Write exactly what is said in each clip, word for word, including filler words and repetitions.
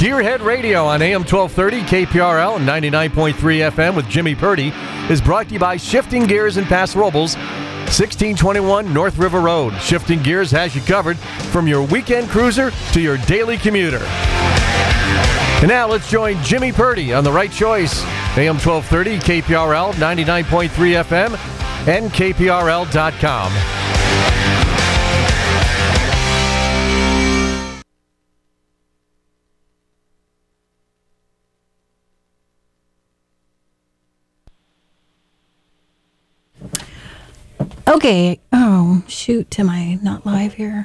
Deerhead Radio on A M twelve thirty, K P R L, and ninety-nine point three F M with Jimmy Purdy is brought to you by Shifting Gears in Paso Robles, sixteen twenty-one North River Road. Shifting Gears has you covered from your weekend cruiser to your daily commuter. And now let's join Jimmy Purdy on The Right Choice, A M twelve thirty, K P R L, ninety-nine point three F M, and K P R L dot com. Okay. Oh, shoot. Am I not live here?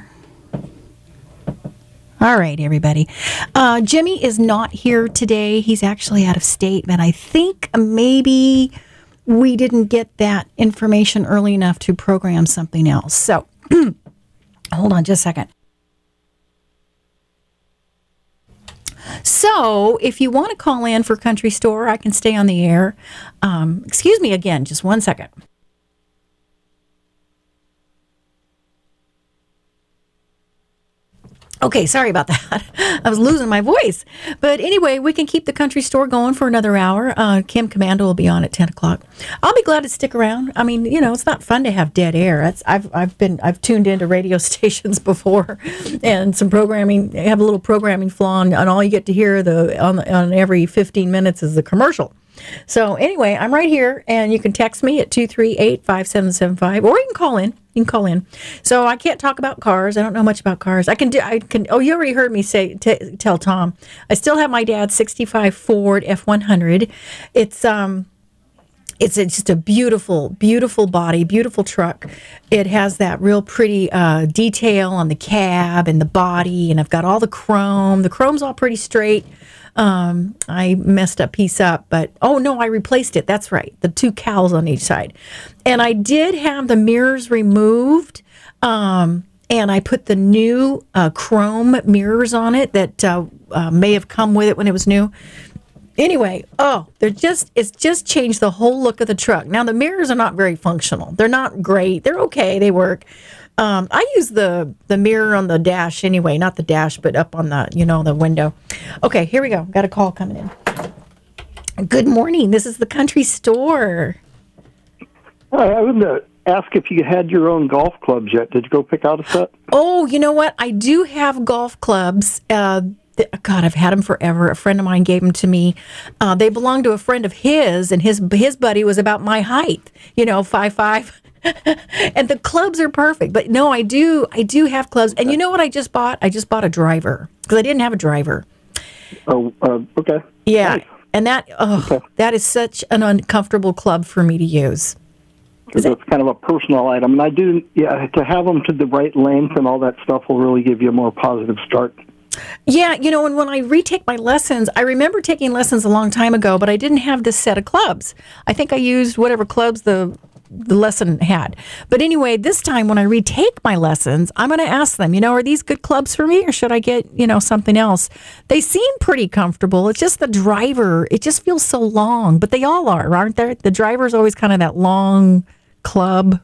All right, everybody. Uh, Jimmy is not here today. He's actually out of state, but I think maybe we didn't get that information early enough to program something else. So, hold on just a second. So, if you want to call in for Country Store, I can stay on the air. Um, excuse me again, just one second. Okay, sorry about that. I was losing my voice. But anyway, we can keep the Country Store going for another hour. Uh, Kim Commando will be on at ten o'clock. I'll be glad to stick around. I mean, you know, it's not fun to have dead air. It's, I've I've been I've tuned into radio stations before, and some programming have a little programming flaw, and, and all you get to hear the on on every fifteen minutes is the commercial. So anyway, I'm right here, and you can text me at two three eight, five seven seven five, or you can call in. You can call in. So I can't talk about cars. I don't know much about cars. I can do. I can. Oh, you already heard me say. T- tell Tom. I still have my dad's sixty-five Ford F one hundred. It's um, it's a, just a beautiful, beautiful body, beautiful truck. It has that real pretty uh, detail on the cab and the body, and I've got all the chrome. The chrome's all pretty straight. Um, I messed a piece up, but, oh no, I replaced it. That's right. The two cowls on each side. And I did have the mirrors removed. Um, and I put the new, uh, chrome mirrors on it that, uh, uh, may have come with it when it was new. Anyway, oh, they're just, it's just changed the whole look of the truck. Now the mirrors are not very functional. They're not great. They're okay. They work. Um, I use the, the mirror on the dash anyway, not the dash, but up on the, you know, the window. Okay, here we go. Got a call coming in. Good morning. This is the Country Store. Hi, I wanted to ask if you had your own golf clubs yet. Did you go pick out a set? Oh, you know what? I do have golf clubs. Uh, th- God, I've had them forever. A friend of mine gave them to me. Uh, they belonged to a friend of his, and his his buddy was about my height. You know, five five. And the clubs are perfect. But no, I do I do have clubs. And you know what I just bought? I just bought a driver because I didn't have a driver. Oh, uh, okay. Yeah. Nice. And that oh, okay. That is such an uncomfortable club for me to use. Because it's kind of a personal item. And I do, yeah, to have them to the right length and all that stuff will really give you a more positive start. Yeah, you know, and when I retake my lessons, I remember taking lessons a long time ago, but I didn't have this set of clubs. I think I used whatever clubs the the lesson had. But anyway, this time when I retake my lessons, I'm going to ask them, you know, are these good clubs for me or should I get, you know, something else? They seem pretty comfortable. It's just the driver. It just feels so long, but they all are, aren't they? The driver's always kind of that long club.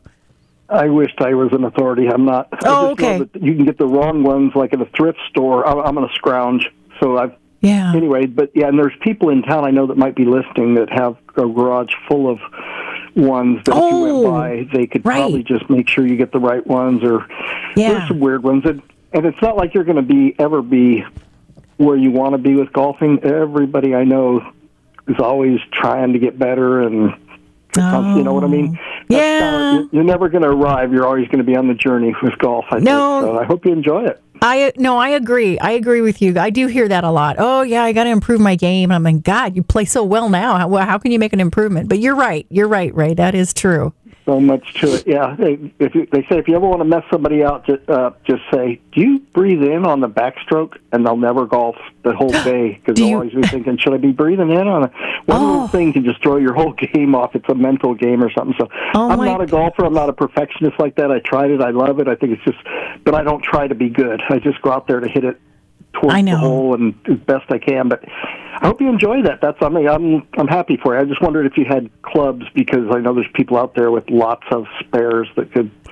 I wished I was an authority. I'm not. I oh, just okay. know that you can get the wrong ones like at a thrift store. I'm going to scrounge. So I've, yeah. Anyway, but yeah, and there's people in town I know that might be listening that have a garage full of ones that oh, if you went by, they could right. probably just make sure you get the right ones. Or yeah. there's some weird ones, and, and it's not like you're going to be ever be where you want to be with golfing. Everybody I know is always trying to get better, and oh. you know what I mean. That's yeah, kinda, you're never going to arrive. You're always going to be on the journey with golf. I no, think. So I hope you enjoy it. I no, I agree. I agree with you. I do hear that a lot. Oh, yeah, I got to improve my game. I'm like, God, you play so well now. How, how can you make an improvement? But you're right. You're right, Ray. That is true. So much to it, yeah. They, if you, they say if you ever want to mess somebody out, just, uh, just say, "Do you breathe in on the backstroke?" And they'll never golf the whole day because they'll you... always be thinking, "Should I be breathing in on it?" One oh. little thing can just throw your whole game off. It's a mental game or something. So oh I'm not a golfer. I'm not a perfectionist like that. I tried it. I love it. I think it's just, but I don't try to be good. I just go out there to hit it towards the hole and as best I can. But I hope you enjoy that. That's I mean, I'm I'm happy for you. I just wondered if you had clubs because I know there's people out there with lots of spares that could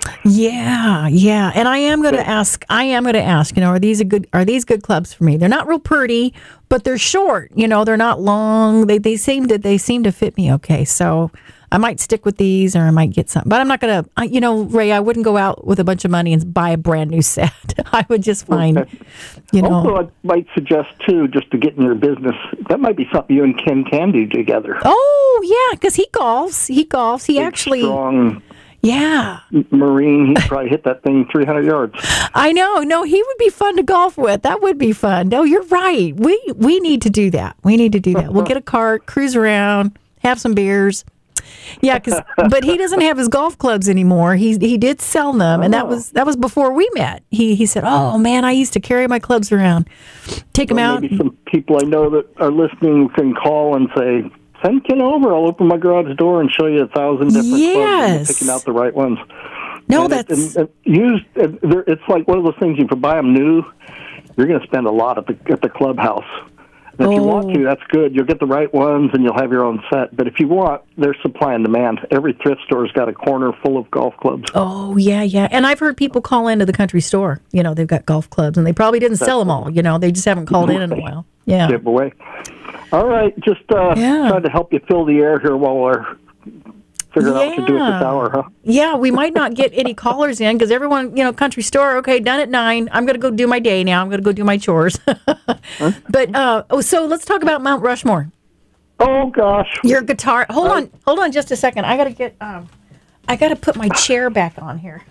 Yeah, yeah. And I am going to ask, I am going to ask, you know, are these a good, are these good clubs for me? They're not real pretty, but they're short, you know, they're not long. They, they seem to, they seem to fit me okay. So I might stick with these or I might get something, but I'm not going to, you know, Ray, I wouldn't go out with a bunch of money and buy a brand new set. I would just find, okay. you know. Also, I might suggest too, just to get in your business, that might be something you and Ken can do together. Oh yeah. Cause he golfs, he golfs. He Big, actually, strong, yeah. Marine, he'd probably hit that thing three hundred yards. I know. No, he would be fun to golf with. That would be fun. No, you're right. We we need to do that. We need to do that. We'll get a cart, cruise around, have some beers. Yeah, cause, but he doesn't have his golf clubs anymore. He he did sell them, and that was that was before we met. He he said, "Oh man, I used to carry my clubs around, take them well, out." Maybe some people I know that are listening can call and say, "Send Ken over. I'll open my garage door and show you a thousand different yes. clubs, and picking out the right ones." No, and that's it, and, and used. It's like one of those things. If you buy them new, you're going to spend a lot at the at the clubhouse. And if oh. you want to, that's good. You'll get the right ones, and you'll have your own set. But if you want, there's supply and demand. Every thrift store's got a corner full of golf clubs. Oh yeah, yeah. And I've heard people call into the country store. You know, they've got golf clubs, and they probably didn't that's sell them all. You know, they just haven't called in in a while. Yeah. Give away. All right, just uh, yeah. trying to help you fill the air here while we're figuring yeah. out what to do at this hour, huh? Yeah, we might not get any callers in because everyone, you know, country store, okay, done at nine. I'm going to go do my day now. I'm going to go do my chores. huh? But, uh, oh, so let's talk about Mount Rushmore. Oh, gosh. Your guitar. Hold uh, on. Hold on just a second. I got to get, um, I got to put my chair back on here.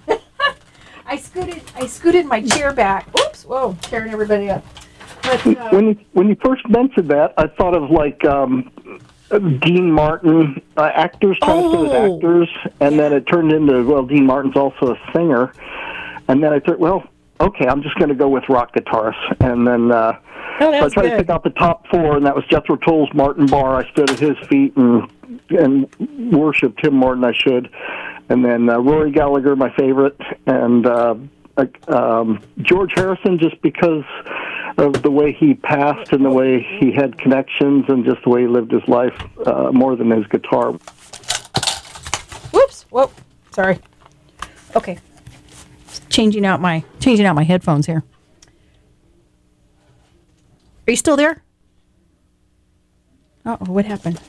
I scooted, I scooted my chair back. Oops. Whoa, tearing everybody up. But, uh, when you, when you first mentioned that, I thought of like um, Dean Martin, uh, actors trying oh, to stay as actors, and yeah. then it turned into, well, Dean Martin's also a singer, and then I thought, well, okay, I'm just going to go with rock guitarists, and then uh, oh, so I tried good. to pick out the top four, and that was Jethro Tull's Martin Barr. I stood at his feet and and worshipped him more than I should, and then uh, Rory Gallagher, my favorite, and uh, um, George Harrison, just because of the way he passed and the way he had connections and just the way he lived his life uh, more than his guitar. Whoops! Whoa! Sorry. Okay. Changing out my changing out my headphones here. Are you still there? Uh oh, what happened?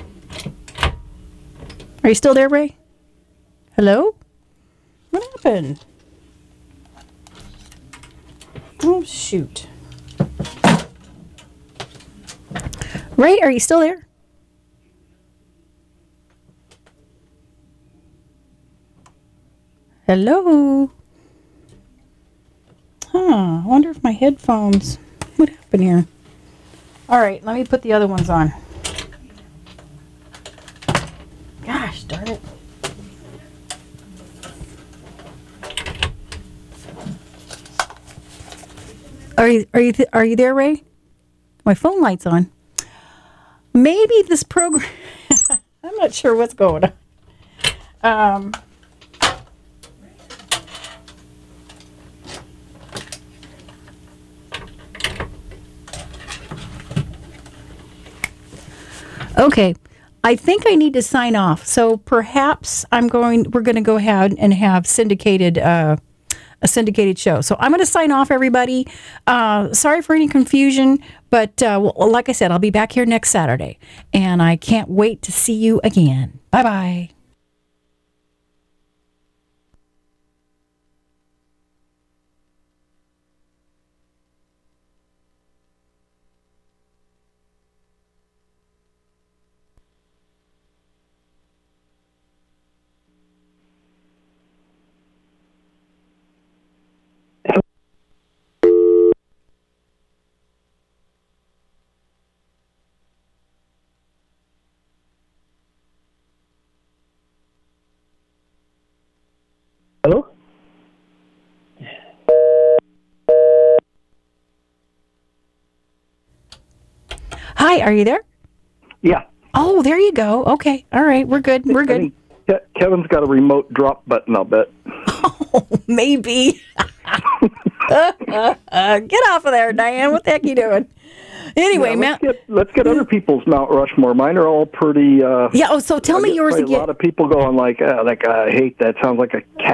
Are you still there, Ray? Hello? What happened? Oh shoot. Ray, are you still there? Hello? Huh, I wonder if my headphones... What happened here? All right, let me put the other ones on. Gosh, darn it. Are you are you th- are you there, Ray? My phone light's on. Maybe this program. I'm not sure what's going on. Um. Okay, I think I need to sign off. So perhaps I'm going. We're going to go ahead and have syndicated. Uh, a syndicated show. So I'm going to sign off, everybody. Uh, sorry for any confusion, but uh, well, like I said, I'll be back here next Saturday, and I can't wait to see you again. Bye-bye. Hello? Hi, are you there? Yeah. Oh, there you go. Okay. All right. We're good. We're good. Ke- Kevin's got a remote drop button, I'll bet. Oh, maybe. uh, uh, uh, get off of there, Diane. What the heck are you doing? Anyway, yeah, let's, Mount... get, let's get other people's Mount Rushmore. Mine are all pretty... Uh, yeah, oh, so tell me yours again. A lot of people going like, oh, that guy, I hate that. Sounds like a cat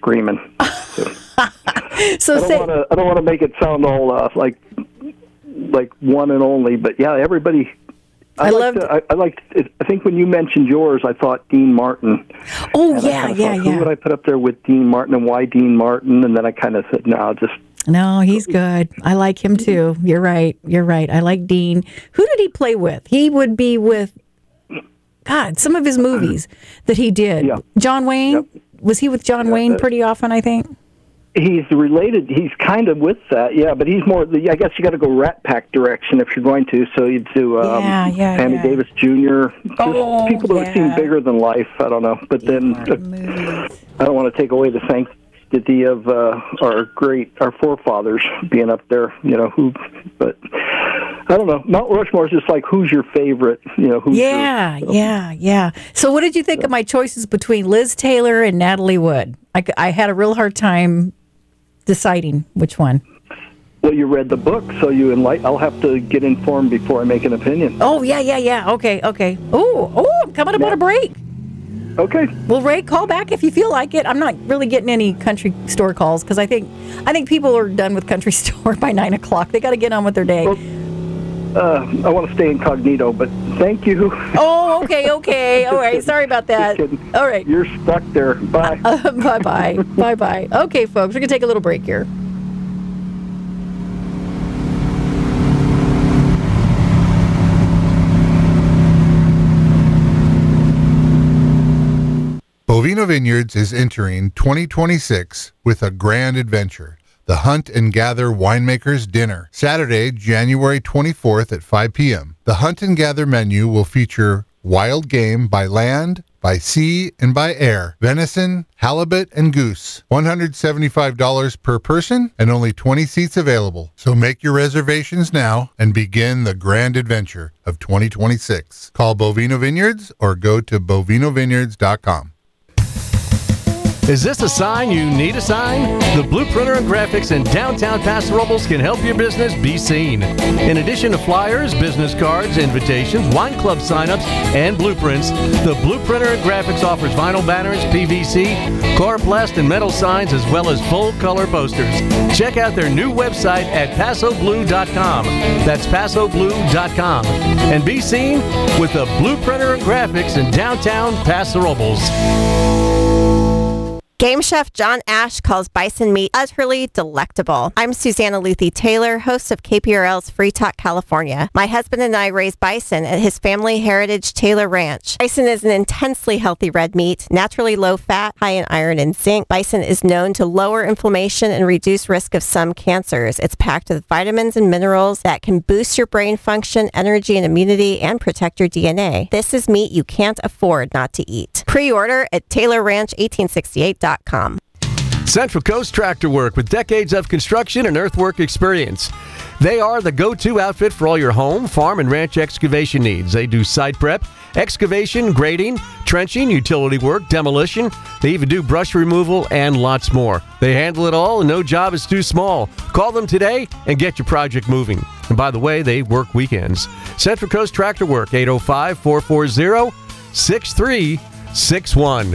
screaming. So, so I don't say, want to. I don't want to make it sound all uh, like like one and only, but yeah, everybody. I, I liked, loved. I, I liked. It, I think when you mentioned yours, I thought Dean Martin. Oh and yeah, I yeah, thought, yeah. Who would I put up there with Dean Martin, and why Dean Martin? And then I kind of said, no, just. No, he's good. I like him too. You're right. You're right. I like Dean. Who did he play with? He would be with, God, some of his movies that he did. Yeah. John Wayne? Yep. Was he with John Yeah, Wayne that- pretty often, I think? He's related. He's kind of with that, yeah. But he's more. I guess you got to go Rat Pack direction if you're going to. So you'd do um, Yeah, yeah, Sammy yeah. Davis Junior Just Oh, people that yeah. seem bigger than life. I don't know. But then uh, Movies. I don't want to take away the sanctity of uh, our great, our forefathers being up there. You know who, but I don't know. Mount Rushmore is just like who's your favorite. You know who's Yeah, your, yeah, yeah. So what did you think of my choices between Liz Taylor and Natalie Wood? I, c- I had a real hard time deciding which one. Well, you read the book, so you enlighten. I'll have to get informed before I make an opinion. Oh, yeah, yeah, yeah. Okay, okay. Oh, oh, I'm coming up on a break. Okay. Well, Ray, call back if you feel like it. I'm not really getting any country store calls because I think I think people are done with country store by nine o'clock. They got to get on with their day. Well, uh, I want to stay incognito, but thank you. Oh, okay, okay. All right. Sorry about that. Just kidding. All right. You're stuck there. Bye. Uh, bye-bye. Bye-bye. Okay, folks, we're going to take a little break here. Bovino Vineyards is entering twenty twenty-six with a grand adventure. The Hunt and Gather Winemakers Dinner, Saturday, January twenty-fourth at five p.m. The Hunt and Gather menu will feature wild game by land, by sea, and by air, venison, halibut, and goose. one hundred seventy-five dollars per person and only twenty seats available. So make your reservations now and begin the grand adventure of twenty twenty-six. Call Bovino Vineyards or go to bovino vineyards dot com. Is this a sign you need a sign? The Blueprinter and Graphics in downtown Paso Robles can help your business be seen. In addition to flyers, business cards, invitations, wine club signups, and blueprints, the Blueprinter and Graphics offers vinyl banners, P V C, chloroplast, and metal signs, as well as full-color posters. Check out their new website at paso blue dot com. That's paso blue dot com. And be seen with the Blueprinter and Graphics in downtown Paso Robles. Game Chef John Ash calls bison meat utterly delectable. I'm Susanna Luthi Taylor, host of K P R L's Free Talk California. My husband and I raise bison at his family heritage Taylor Ranch. Bison is an intensely healthy red meat, naturally low fat, high in iron and zinc. Bison is known to lower inflammation and reduce risk of some cancers. It's packed with vitamins and minerals that can boost your brain function, energy and immunity, and protect your D N A. This is meat you can't afford not to eat. Pre-order at taylor ranch eighteen sixty-eight dot com. Central Coast Tractor Work, with decades of construction and earthwork experience. They are the go-to outfit for all your home, farm, and ranch excavation needs. They do site prep, excavation, grading, trenching, utility work, demolition. They even do brush removal and lots more. They handle it all, and no job is too small. Call them today and get your project moving. And by the way, they work weekends. Central Coast Tractor Work, eight oh five, four four zero, six three six one.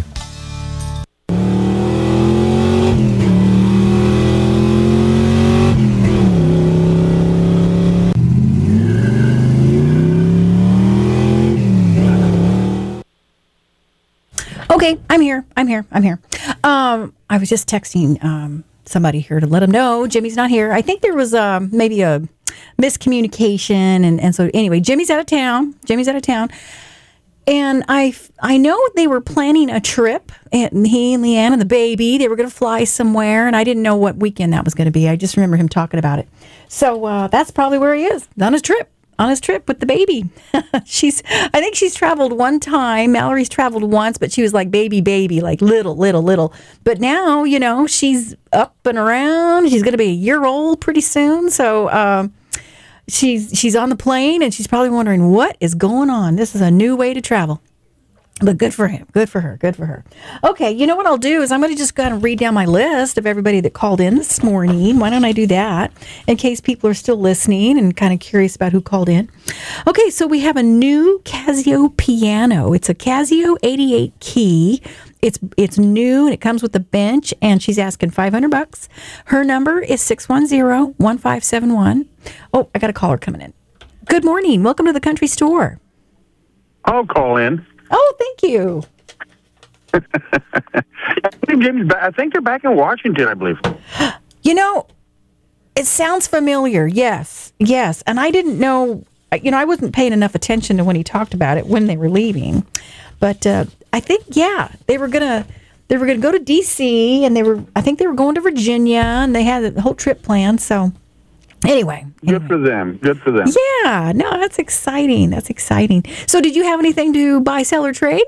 Okay, I'm here. I'm here. I'm here. Um, I was just texting um, somebody here to let them know Jimmy's not here. I think there was um, maybe a miscommunication, and, and so anyway, Jimmy's out of town. Jimmy's out of town, and I I know they were planning a trip, and he and Leanne and the baby, they were going to fly somewhere, and I didn't know what weekend that was going to be. I just remember him talking about it. So uh, that's probably where he is, on his trip. On his trip with the baby. she's, I think she's traveled one time. Mallory's traveled once, but she was like baby, baby, like little, little, little. But now, you know, she's up and around. She's going to be a year old pretty soon. So um, she's she's on the plane, and she's probably wondering, what is going on? This is a new way to travel. But good for him. Good for her. Good for her. Okay, you know what I'll do is I'm going to just go ahead and read down my list of everybody that called in this morning. Why don't I do that in case people are still listening and kind of curious about who called in? Okay, so we have a new Casio piano. It's a Casio eighty-eight key. It's it's new and it comes with a bench, and she's asking five hundred bucks. Her number is six one zero, one five seven one. Oh, I got a caller coming in. Good morning. Welcome to the country store. I'll call in. Oh, thank you. I think Jimmy's back. I think they're back in Washington, I believe. You know, it sounds familiar. Yes, yes. And I didn't know, you know, I wasn't paying enough attention to when he talked about it when they were leaving. But uh, I think, yeah, they were gonna they were gonna go to D C and they were. I think they were going to Virginia, and they had the whole trip planned. So anyway, good anyway. for them. Good for them. Yeah, no, that's exciting. That's exciting. So, did you have anything to buy, sell, or trade?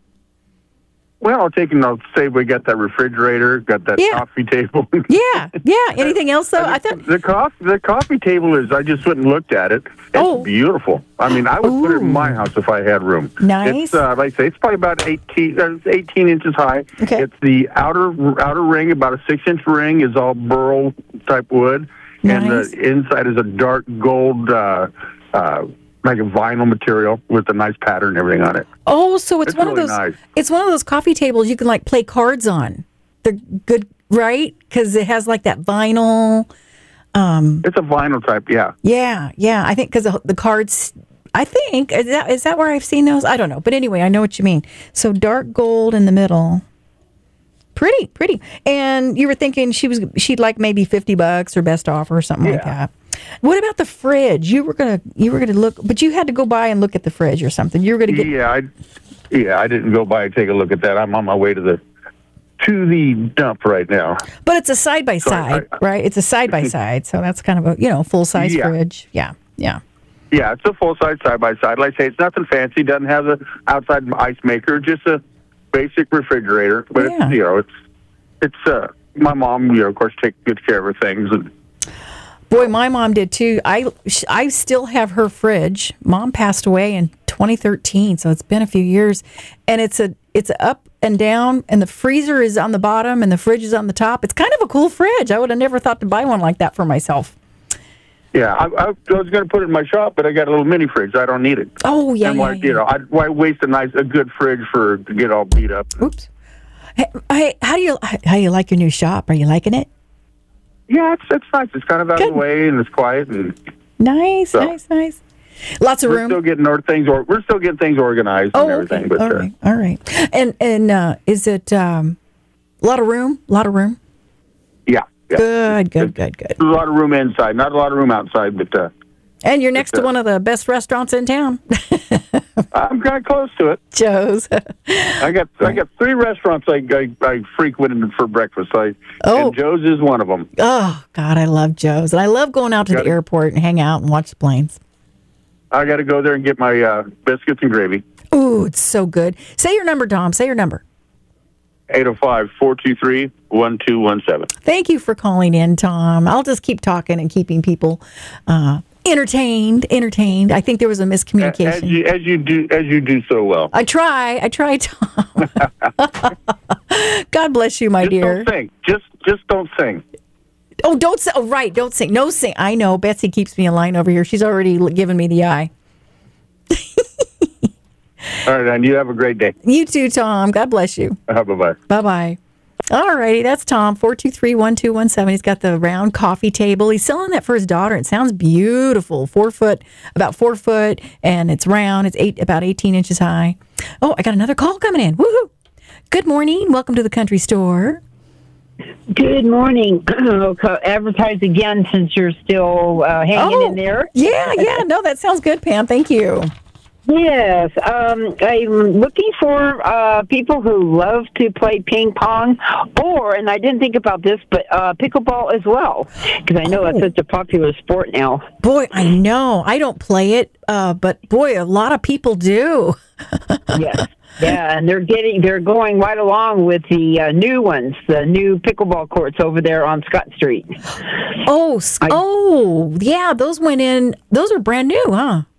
Well, I'll take and I'll say we got that refrigerator, got that Yeah. coffee table. Yeah, yeah. Anything else though? I thought the coffee the coffee table is. I just went and looked at it. It's Oh. beautiful. I mean, I would put it in Ooh. my house if I had room. Nice. It's uh, like I say, it's probably about eighteen, uh, eighteen inches high. Okay. It's the outer outer ring, about a six inch ring, is all burl type wood, and Nice. the inside is a dark gold. Uh, uh, like a vinyl material with a nice pattern and everything on it. Oh, so it's, It's one really of those. nice. It's one of those coffee tables you can like play cards on. They're good, right? Because it has like that vinyl. It's a vinyl type, yeah. Yeah, yeah. I think because the, the cards. I think is that is that where I've seen those. I don't know, but anyway, I know what you mean. So dark gold in the middle. Pretty, pretty. And you were thinking she was she'd like maybe fifty bucks or best offer or something like Yeah. that. What about the fridge? You were gonna you were gonna look, but you had to go by and look at the fridge or something. You were gonna get. Yeah, I, yeah, I didn't go by and take a look at that. I'm on my way to the to the dump right now. But it's a side by side, I- right? It's a side by side, so that's kind of a you know full size Yeah. fridge. Yeah, yeah. Yeah, it's a full size side by side. Like I say, it's nothing fancy. Doesn't have the outside ice maker. Just a basic refrigerator. But Yeah. it's, you know, it's it's uh, my mom. You know, of course, takes good care of her things. And Boy, my mom did too. I I still have her fridge. Mom passed away in twenty thirteen, so it's been a few years, and it's a it's a up and down, and the freezer is on the bottom, and the fridge is on the top. It's kind of a cool fridge. I would have never thought to buy one like that for myself. yeah, I, I was going to put it in my shop, but I got a little mini fridge. I don't need it. Oh yeah, and yeah, why, yeah. you know, I, why waste a nice, a good fridge for to get all beat up? Oops. Hey, hey, how do you how do you like your new shop? Are you liking it? Yeah, it's it's nice. It's kind of out Good. of the way and it's quiet, and Nice, So- nice, nice. Lots of we're room. still getting our things. Or we're still getting things organized and Oh, everything. okay. But All uh, right, all right. And and uh, is it um, a lot of room? A lot of room. yeah, yeah. Good, good, good, good. There's a lot of room inside, not a lot of room outside, but uh, And you're next to uh, one of the best restaurants in town, I'm kind of close to it. Joe's. I got I got three restaurants I I, I frequented for breakfast. I, Oh. and Joe's is one of them. Oh God, I love Joe's, and I love going out to Got the it. airport and hang out and watch the planes. I got to go there and get my uh, biscuits and gravy. Ooh, it's so good. Say your number, Tom. Say your number. eight oh five, four two three, one two one seven. Thank you for calling in, Tom. I'll just keep talking and keeping people uh, entertained. Entertained. I think there was a As miscommunication. you as you do as you do so well. I try. I try, Tom. God bless you, my Just dear. don't sing. Just just don't sing. Oh, don't sing. Oh, right. Don't sing. No sing. I know. Betsy keeps me in line over here. She's already l- given me the eye. All right, and you have a great day. You too, Tom. God bless you. Uh, bye bye. Bye bye. All righty. That's Tom, four two three, one two one seven. He's got the round coffee table. He's selling that for his daughter. It sounds beautiful. Four foot, about four foot, and it's round. It's eight, about eighteen inches high. Oh, I got another call coming in. Woohoo. Good morning. Welcome to the country store. Good morning. Okay, advertise again since you're still uh, hanging in there. Yeah, yeah. No, that sounds good, Pam. Thank you. Yes, um, I'm looking for uh, people who love to play ping pong, or, and I didn't think about this, but uh, pickleball as well, because I know Oh. it's such a popular sport now. Boy, I know. I don't play it, uh, but boy, a lot of people do. Yes. Yeah, and they're getting, they're going right along with the uh, new ones, the new pickleball courts over there on Scott Street. Oh, s- I- oh, yeah. Those went in. Those are brand new, huh?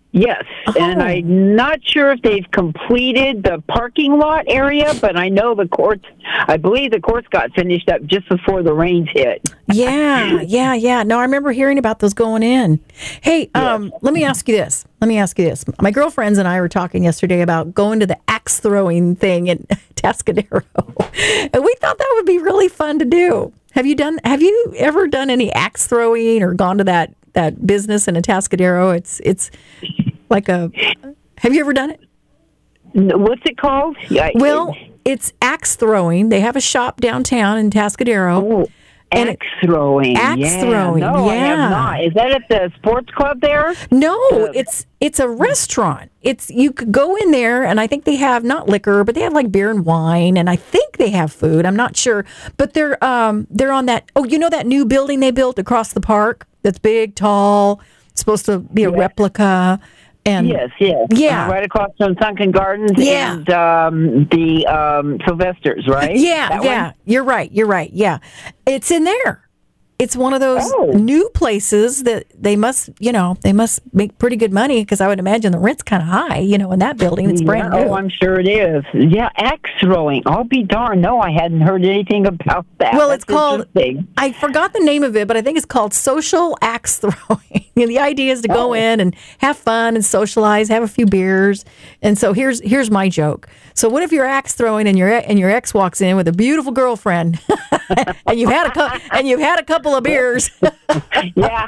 Yes, Oh. and I'm not sure if they've completed the parking lot area, but I know the courts, I believe the courts got finished up just before the rains hit. Yeah, yeah, yeah. No, I remember hearing about those going in. Hey, um, let me ask you this. Let me ask you this. My girlfriends and I were talking yesterday about going to the axe throwing thing in Tascadero, and we thought that would be really fun to do. Have you done? Have you ever done any axe throwing or gone to that that business in a Tascadero? It's it's like a. Have you ever done it? What's it called? Yeah, Well, it's axe throwing. They have a shop downtown in Tascadero. Oh, and axe throwing. Axe yeah. throwing, No, I yeah. have not. Is that at the sports club there? No, it's it's a restaurant. It's you could go in there, and I think they have not liquor, but they have like beer and wine, and I think they have food. I'm not sure, but they're um they're on that. Oh, you know that new building they built across the park that's big, tall. It's supposed to be a Yeah. replica. And Yes, yes. Yeah. Uh, right across from Sunken Gardens Yeah. and um, the um, Sylvester's, right? Yeah, That yeah. one? You're right. You're right. Yeah. It's in there. It's one of those Oh. new places that they must, you know, they must make pretty good money because I would imagine the rent's kind of high, you know, in that building. It's brand Yeah, new. Oh, I'm sure it is. Yeah, axe throwing. I'll be darned. No, I hadn't heard anything about that. Well, That's it's called, interesting. I forgot the name of it, but I think it's called social axe throwing. And the idea is to go Oh. in and have fun and socialize, have a few beers. And so here's here's my joke. So what if you're axe throwing and your and your ex walks in with a beautiful girlfriend, and you've had a cou- and you've had a couple of beers? Yeah.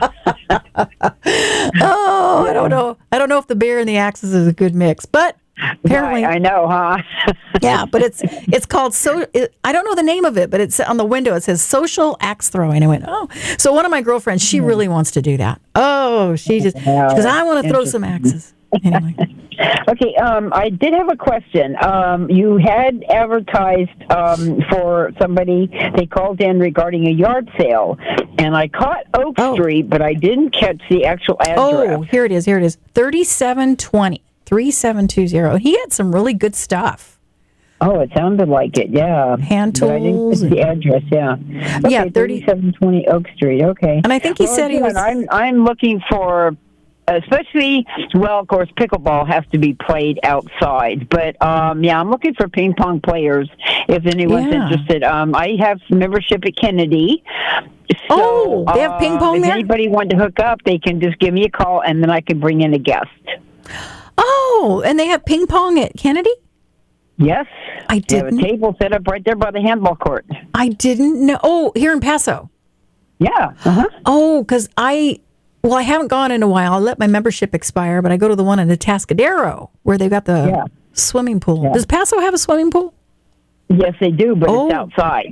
Oh, I don't know. I don't know if the beer and the axes is a good mix, but apparently, I, I know, huh? yeah. But it's it's called so. It, I don't know the name of it, but it's on the window. It says social axe throwing. I went, oh. So one of my girlfriends, she really wants to do that. Oh, she just because I want to throw some axes. Anyway. Okay, um, I did have a question. Um, you had advertised um, for somebody, they called in regarding a yard sale, and I caught Oak Oh. Street, but I didn't catch the actual address. Oh, here it is. Here it is. thirty-seven twenty, thirty-seven twenty. He had some really good stuff. Oh, it sounded like it, yeah. Hand But I didn't tools catch the address, yeah. Okay, Yeah, thirty thirty-seven twenty Oak Street, okay. And I think he Well, said he again, was. I'm, I'm looking for... Especially, well, of course, pickleball has to be played outside. But, um, yeah, I'm looking for ping pong players if anyone's Yeah. interested. Um, I have membership at Kennedy. So, Oh, they have ping pong um, if there? anybody wanted to hook up, they can just give me a call, and then I can bring in a guest. Oh, and they have ping pong at Kennedy? Yes. I They have a didn't. table set up right there by the handball court. I didn't know. Oh, here in Paso. Yeah. Uh-huh. Oh, because I, well, I haven't gone in a while. I let my membership expire, but I go to the one in the Tascadero where they've got the Yeah. swimming pool. Yeah. Does Paso have a swimming pool? Yes, they do, but Oh. it's outside.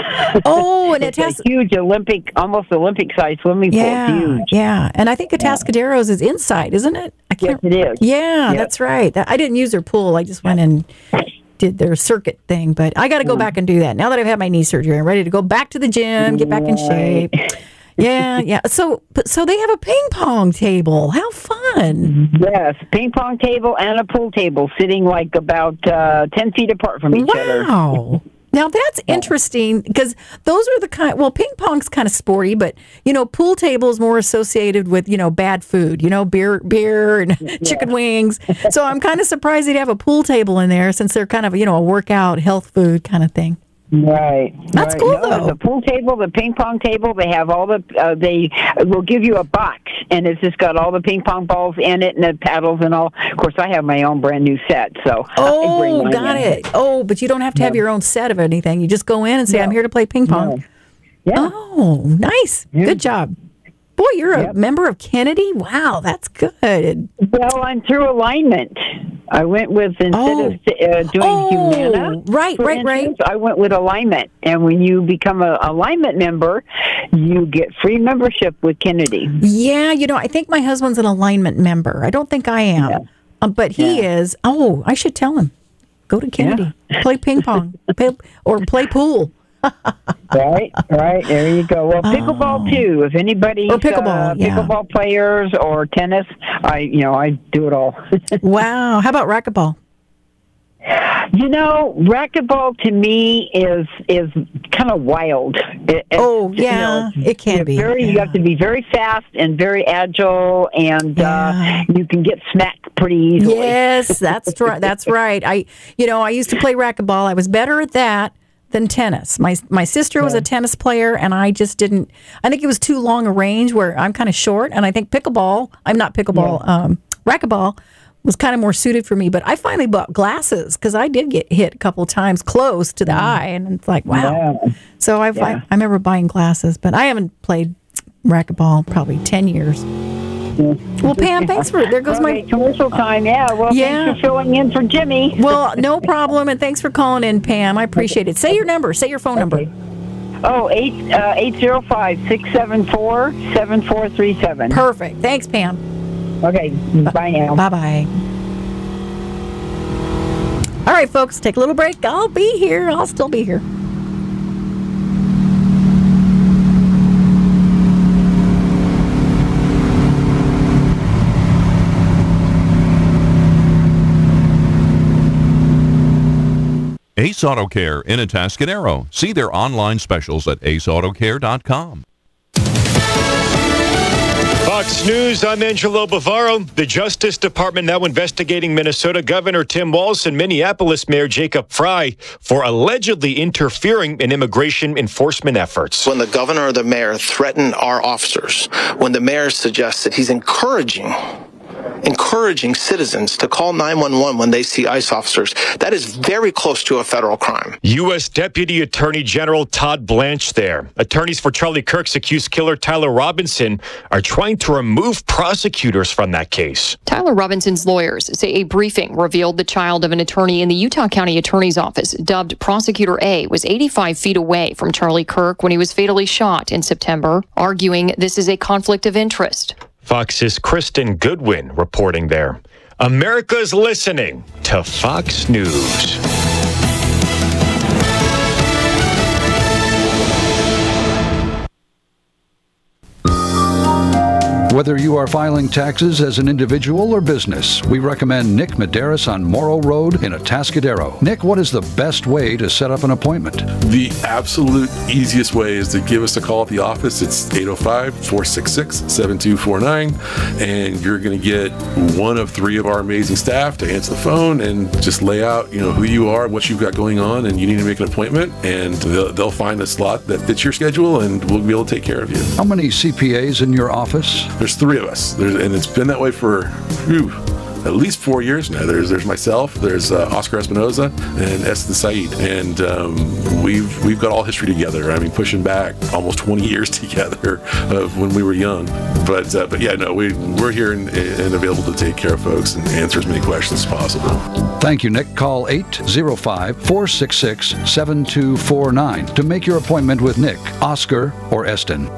Oh, and it it's has. a huge Olympic, almost Olympic-sized swimming pool. It's Yeah, huge. yeah. And I think Atascadero's is inside, isn't it? I Yes, can't. it is. Yeah, Yep. that's right. That- I didn't use their pool. I just went and did their circuit thing. But I got to go back and do that. Now that I've had my knee surgery, I'm ready to go back to the gym, get back in shape. Yeah, yeah. So, but- so they have a ping pong table. How fun! Yes, ping pong table and a pool table sitting like about uh, ten feet apart from each other. Wow. Now that's interesting because those are the kind. Well, ping pong's kind of sporty, but you know, pool table is more associated with you know bad food. You know, beer, beer, and chicken wings. So I'm kind of surprised they'd have a pool table in there since they're kind of you know a workout, health food kind of thing. Right. That's right. cool, No, though. The pool table, the ping pong table, they have all the, uh, they will give you a box, and it's just got all the ping pong balls in it and the paddles and all. Of course, I have my own brand new set, so I bring Oh, mine got in. it. Oh, but you don't have to have your own set of anything. You just go in and say, No. "I'm here to play ping pong." No. Yeah. Oh, nice. Yeah. Good job. Boy, you're a Yep. member of Kennedy? Wow, that's good. Well, I'm through alignment. I went with, instead Oh. of uh, doing Oh, Humana, right, for right, right. instance, I went with alignment. And when you become a alignment member, you get free membership with Kennedy. Yeah, you know, I think my husband's an alignment member. I don't think I am. Yeah. Uh, but he Yeah. is. Oh, I should tell him. Go to Kennedy. Play ping pong. Play, or play pool. Right, right. There you go. Well, pickleball too. If anybody, Or pickleball, uh, yeah. pickleball players or tennis, I, you know, I do it all. Wow. How about racquetball? You know, racquetball to me is is kind of wild. It, oh yeah, you know, it can be. Very, yeah. You have to be very fast and very agile, and yeah. uh, you can get smacked pretty easily. Yes, that's right. That's right. I, you know, I used to play racquetball. I was better at that than tennis. My my sister was a tennis player, and I just didn't. I think it was too long a range where I'm kind of short, and I think pickleball. I'm not pickleball. Yeah. Um, racquetball was kind of more suited for me, but I finally bought glasses because I did get hit a couple of times close to the mm. eye, and it's like, wow. Yeah. So I've, yeah. I, I remember buying glasses, but I haven't played racquetball probably ten years. Yeah. Well, Pam, thanks for, there goes okay, my... commercial time, yeah. Well, yeah. thanks for filling in for Jimmy. Well, no problem, and thanks for calling in, Pam. I appreciate it. Say your number. Say your phone okay. number. Oh, eight, uh, eight zero five, six seven four, seven four three seven. Perfect. Thanks, Pam. Okay, bye now. Bye-bye. All right, folks, take a little break. I'll be here. I'll still be here. Ace Auto Care in Atascadero. See their online specials at ace auto care dot com. Fox News, I'm Angelo Bavaro. The Justice Department now investigating Minnesota Governor Tim Walz and Minneapolis Mayor Jacob Frey for allegedly interfering in immigration enforcement efforts. When the governor or the mayor threaten our officers, when the mayor suggests that he's encouraging encouraging citizens to call nine one one when they see ICE officers, that is very close to a federal crime. U S. Deputy Attorney General Todd Blanche there. Attorneys for Charlie Kirk's accused killer Tyler Robinson are trying to remove prosecutors from that case. Tyler Robinson's lawyers say a briefing revealed the child of an attorney in the Utah County Attorney's Office, dubbed Prosecutor A, was eighty-five feet away from Charlie Kirk when he was fatally shot in September, arguing this is a conflict of interest. Fox's Kristen Goodwin reporting there. America's listening to Fox News. Whether you are filing taxes as an individual or business, we recommend Nick Medeiros on Morrow Road in Atascadero. Nick, what is the best way to set up an appointment? The absolute easiest way is to give us a call at the office. It's eight oh five, four six six, seven two four nine, and you're going to get one of three of our amazing staff to answer the phone and just lay out, you know, who you are, what you've got going on, and you need to make an appointment, and they'll, they'll find a slot that fits your schedule, and we'll be able to take care of you. How many C P As in your office? There's three of us, there's, and it's been that way for whew, at least four years now. There's there's myself, there's uh, Oscar Espinoza, and Estes Said, and um, we've we've got all history together. I mean, pushing back almost twenty years together of when we were young. But uh, but yeah, no, we we're here and, and available to take care of folks and answer as many questions as possible. Thank you, Nick. Call eight oh five, four six six, seven two four nine to make your appointment with Nick, Oscar, or Eston.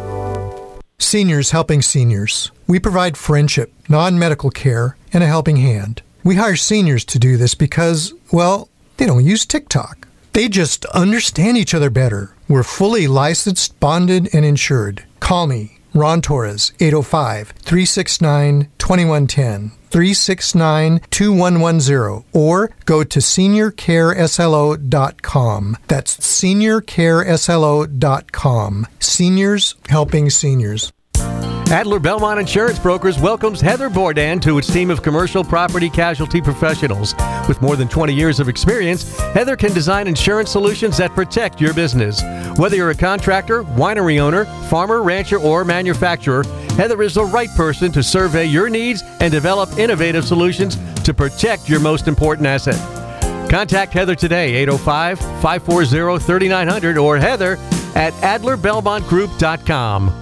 Seniors Helping Seniors. We provide friendship, non-medical care, and a helping hand. We hire seniors to do this because, well, they don't use TikTok. They just understand each other better. We're fully licensed, bonded, and insured. Call me, Ron Torres, eight oh five, three six nine, two one one zero, three six nine, two one one zero, or go to senior care s l o dot com. That's senior care s l o dot com. Seniors Helping Seniors. Adler Belmont Insurance Brokers welcomes Heather Bourdan to its team of commercial property casualty professionals. With more than twenty years of experience, Heather can design insurance solutions that protect your business. Whether you're a contractor, winery owner, farmer, rancher, or manufacturer, Heather is the right person to survey your needs and develop innovative solutions to protect your most important asset. Contact Heather today, eight oh five, five four zero, three nine zero zero, or Heather at adler belmont group dot com.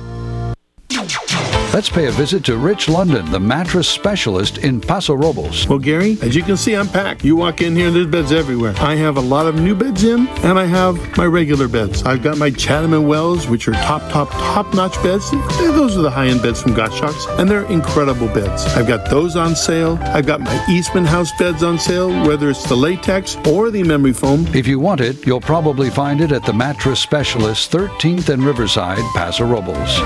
Let's pay a visit to Rich London, the mattress specialist in Paso Robles. Well, Gary, as you can see, I'm packed. You walk in here, there's beds everywhere. I have a lot of new beds in, and I have my regular beds. I've got my Chatham and Wells, which are top, top, top-notch beds. Those are the high-end beds from Gottschalk's, and they're incredible beds. I've got those on sale. I've got my Eastman House beds on sale, whether it's the latex or the memory foam. If you want it, you'll probably find it at the Mattress Specialist, thirteenth and Riverside, Paso Robles.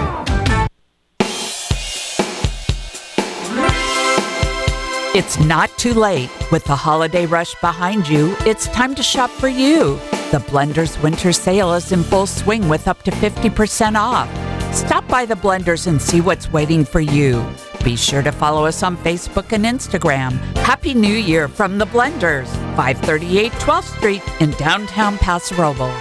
It's not too late. With the holiday rush behind you, it's time to shop for you. The Blenders Winter Sale is in full swing with up to fifty percent off. Stop by the Blenders and see what's waiting for you. Be sure to follow us on Facebook and Instagram. Happy New Year from the Blenders, five thirty-eight twelfth Street in downtown Paso Robles.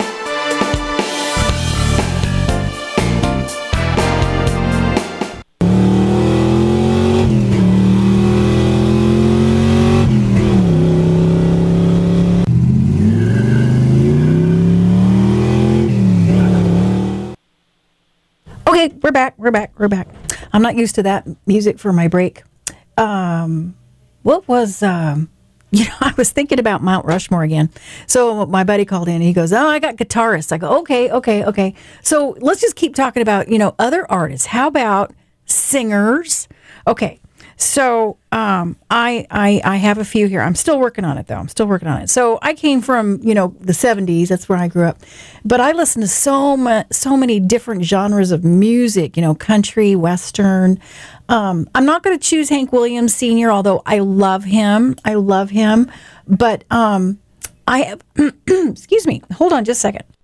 Okay, we're back, we're back, we're back. I'm not used to that music for my break. Um, what was, um, you know, I was thinking about Mount Rushmore again. So my buddy called in and he goes, oh, I got guitarists. I go, okay, okay, okay. So let's just keep talking about, you know, other artists. How about singers? Okay. So um, I, I I have a few here. I'm still working on it, though. I'm still working on it. So I came from, you know, the seventies. That's where I grew up. But I listened to so much, so many different genres of music, you know, country, Western. Um, I'm not going to choose Hank Williams Senior, although I love him. I love him. But um, I have, excuse me, hold on just a second.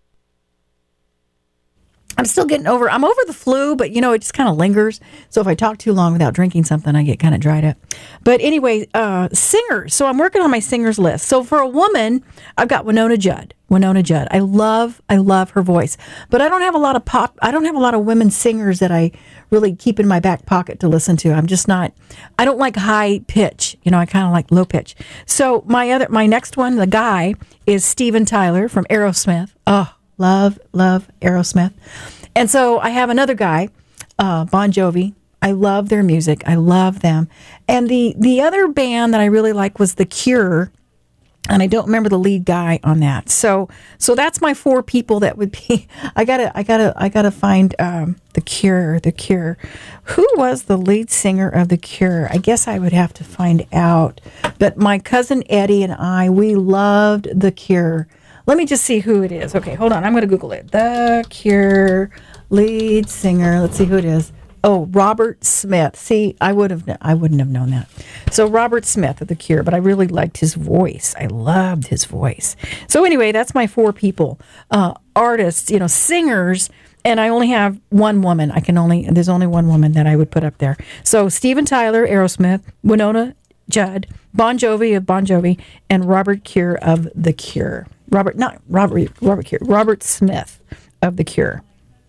I'm still getting over, I'm over the flu, but, you know, it just kind of lingers. So if I talk too long without drinking something, I get kind of dried up. But anyway, uh, singers. So I'm working on my singers list. So for a woman, I've got Winona Judd. Winona Judd. I love, I love her voice. But I don't have a lot of pop, I don't have a lot of women singers that I really keep in my back pocket to listen to. I'm just not, I don't like high pitch. You know, I kind of like low pitch. So my other, my next one, the guy, is Steven Tyler from Aerosmith. Oh, Love, love Aerosmith. And so I have another guy, uh, Bon Jovi. I love their music. I love them. And the, the other band that I really like was The Cure. And I don't remember the lead guy on that. So so that's my four people that would be. I gotta I gotta I gotta find um, The Cure. The Cure. Who was the lead singer of The Cure? I guess I would have to find out. But my cousin Eddie and I, we loved The Cure. Let me just see who it is. Okay, hold on. I'm going to Google it. The Cure lead singer. Let's see who it is. Oh, Robert Smith. See, I would have. I wouldn't have known that. So Robert Smith of The Cure, but I really liked his voice. I loved his voice. So anyway, that's my four people, uh, artists. You know, singers. And I only have one woman. I can only. There's only one woman that I would put up there. So Steven Tyler, Aerosmith, Winona Judd, Bon Jovi of Bon Jovi, and Robert Cure of The Cure. Robert, not Robert, Robert Cure, Robert Smith of The Cure.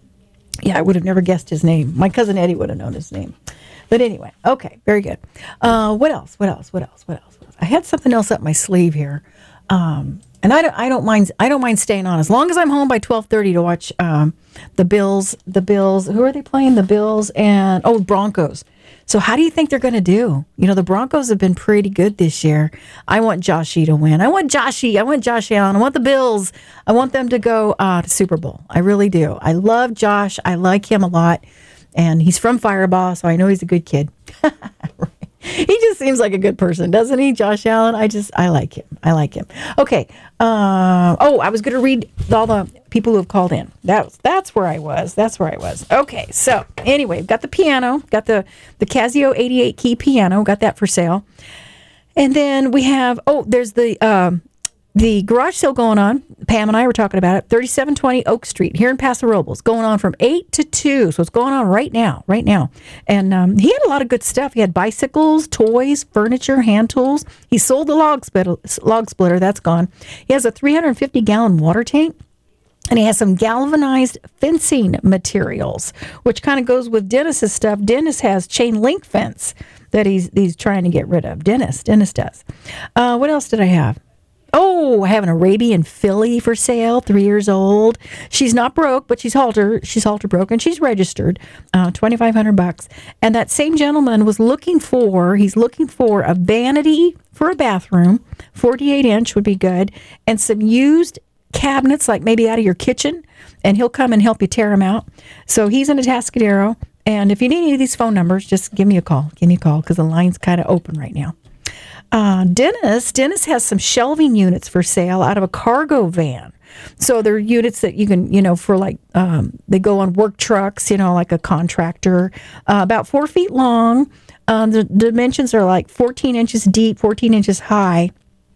Yeah, I would have never guessed his name. My cousin Eddie would have known his name. But anyway, okay, very good. Uh, what else? What else? What else? What else? What else? I had something else up my sleeve here, um, and I don't. I don't mind. I don't mind staying on as long as I'm home by twelve thirty to watch um, the Bills. The Bills. Who are they playing? The Bills and oh Broncos. So how do you think they're going to do? You know, the Broncos have been pretty good this year. I want Joshy to win. I want Joshy. I want Josh Allen. I want the Bills. I want them to go uh, to Super Bowl. I really do. I love Josh. I like him a lot. And he's from Firebaugh, so I know he's a good kid. He just seems like a good person, doesn't he, Josh Allen? I just, I like him. I like him. Okay. Uh, oh, I was going to read all the people who have called in. That's that's where I was. That's where I was. Okay. So anyway, got the piano, got the, the Casio eighty-eight key piano, got that for sale. And then we have, oh, there's the, um, the garage sale going on. Pam and I were talking about it. thirty-seven twenty Oak Street here in Paso Robles, going on from eight to two. So it's going on right now, right now. And um, he had a lot of good stuff. He had bicycles, toys, furniture, hand tools. He sold the log splitter, log splitter. That's gone. He has a three hundred fifty gallon water tank. And he has some galvanized fencing materials, which kind of goes with Dennis's stuff. Dennis has chain link fence that he's he's trying to get rid of. Dennis, Dennis does. Uh, what else did I have? Oh, I have an Arabian filly for sale, three years old. She's not broke, but she's halter. She's halter broke, and she's registered, uh, twenty-five hundred bucks. And that same gentleman was looking for, he's looking for a vanity for a bathroom, forty-eight inch would be good, and some used cabinets, like maybe out of your kitchen, and he'll come and help you tear them out. So he's in Atascadero, and if you need any of these phone numbers, just give me a call. Give me a call, because the line's kind of open right now. Uh, Dennis, Dennis has some shelving units for sale out of a cargo van. So they're units that you can, you know, for like, um, they go on work trucks, you know, like a contractor, uh, about four feet long. Um, the dimensions are like fourteen inches deep, fourteen inches high.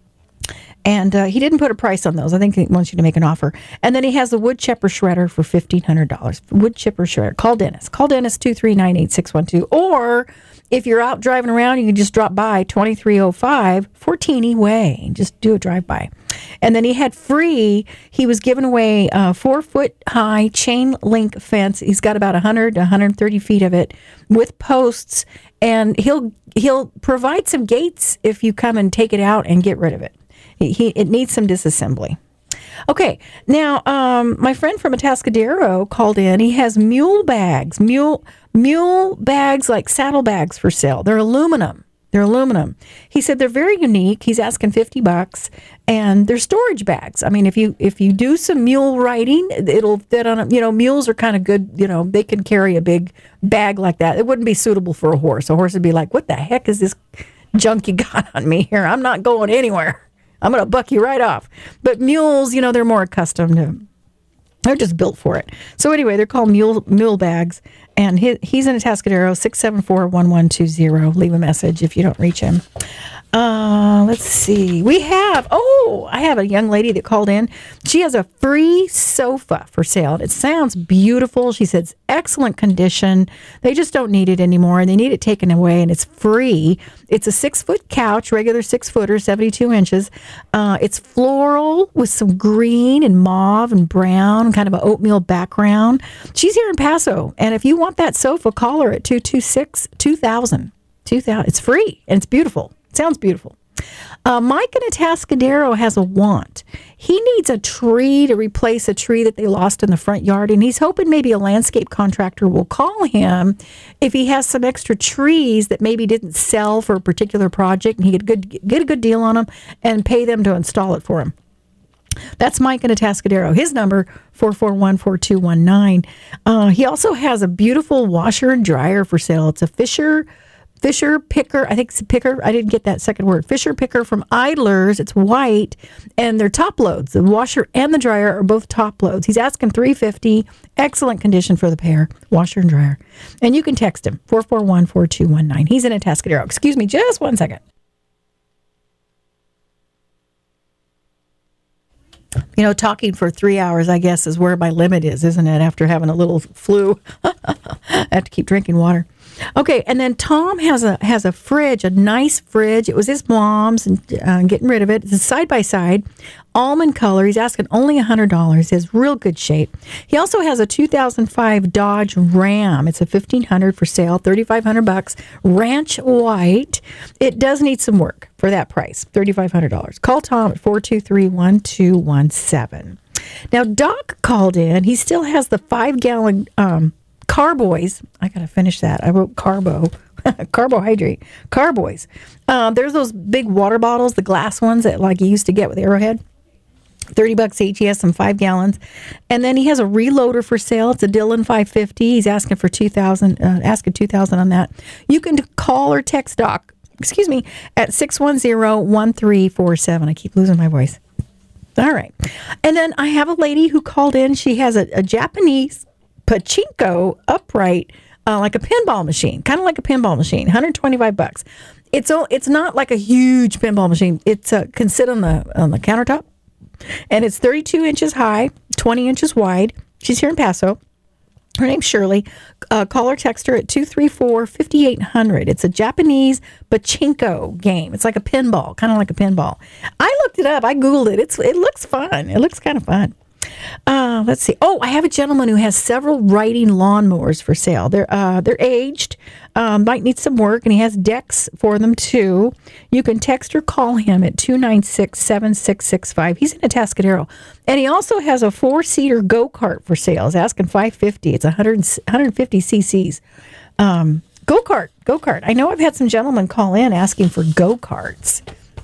And uh, he didn't put a price on those. I think he wants you to make an offer. And then he has the wood chipper shredder for fifteen hundred dollars. Wood chipper shredder. Call Dennis. Call Dennis two three nine eight six one two. Or if you're out driving around, you can just drop by twenty-three oh five Fortini Way. Just do a drive-by. And then he had free, he was giving away a four-foot-high chain link fence. He's got about one hundred to one hundred thirty feet of it with posts. And he'll he'll provide some gates if you come and take it out and get rid of it. He, he, it needs some disassembly. Okay, now um, my friend from Atascadero called in. He has mule bags, mule mule bags like saddlebags for sale. They're aluminum. They're aluminum. He said they're very unique. He's asking fifty bucks, and they're storage bags. I mean, if you if you do some mule riding, it'll fit on. A, you know, mules are kind of good. You know, they can carry a big bag like that. It wouldn't be suitable for a horse. A horse would be like, "What the heck is this junk you got on me here? I'm not going anywhere. I'm going to buck you right off." But mules, you know, they're more accustomed to, they're just built for it. So anyway, they're called mule mule bags. And he, he's in Atascadero, six seven four, one one two zero. Leave a message if you don't reach him. Uh, let's see. We have, oh, I have a young lady that called in. She has a free sofa for sale. It sounds beautiful. She says excellent condition. They just don't need it anymore, and they need it taken away, and it's free. It's a six-foot couch, regular six-footer, seventy-two inches. Uh, it's floral with some green and mauve and brown, kind of an oatmeal background. She's here in Paso, and if you want that sofa, call her at two two six, two thousand. two thousand. It's free, and it's beautiful. Sounds beautiful. Uh, Mike in Atascadero has a want. He needs a tree to replace a tree that they lost in the front yard, and he's hoping maybe a landscape contractor will call him if he has some extra trees that maybe didn't sell for a particular project, and he could good, get a good deal on them and pay them to install it for him. That's Mike in Atascadero. His number, four four one, four two one nine. Uh, he also has a beautiful washer and dryer for sale. It's a Fisher Fisher Picker, I think it's a picker. I didn't get that second word. Fisher Picker from Idlers. It's white, and they're top loads. The washer and the dryer are both top loads. He's asking three hundred fifty dollars. Excellent condition for the pair, washer and dryer. And you can text him, four four one, four two one nine. He's in Atascadero. Excuse me, just one second. You know, talking for three hours, I guess, is where my limit is, isn't it? After having a little flu, I have to keep drinking water. Okay, and then Tom has a has a fridge, a nice fridge. It was his mom's, and uh, getting rid of it. It's a side by side, almond color. He's asking only a hundred dollars. It's real good shape. He also has a two thousand five Dodge Ram. It's a fifteen hundred for sale, thirty five hundred bucks. Ranch white. It does need some work for that price, thirty five hundred dollars. Call Tom at four two three one two one seven. Now Doc called in. He still has the five gallon. Um, Carboys, I gotta finish that. I wrote carbo, carbohydrate, Carboys. Um, there's those big water bottles, the glass ones that like you used to get with Arrowhead. thirty bucks each. He has some five gallons, and then he has a reloader for sale. It's a Dillon five fifty. He's asking for two thousand. Uh, asking two thousand on that. You can call or text Doc. Excuse me at six one zero one three four seven. I keep losing my voice. All right, and then I have a lady who called in. She has a, a Japanese pachinko upright, uh, like a pinball machine, kind of like a pinball machine, one hundred twenty-five bucks. It's it's not like a huge pinball machine. It's uh, can sit on the on the countertop, and it's thirty-two inches high, twenty inches wide. She's here in Paso. Her name's Shirley. Uh, call or text her at two three four, five eight zero zero. It's a Japanese pachinko game. It's like a pinball, kind of like a pinball. I looked it up. I Googled it. It's It looks fun. It looks kind of fun. Uh, let's see. Oh, I have a gentleman who has several riding lawnmowers for sale. They're uh, they're aged, um, might need some work, and he has decks for them too. You can text or call him at two nine six, seven six six five. He's in Atascadero. And he also has a four-seater go-kart for sale. He's asking five hundred fifty dollars. It's one hundred, one hundred fifty cc's. Um, go-kart, go-kart. I know I've had some gentlemen call in asking for go-karts.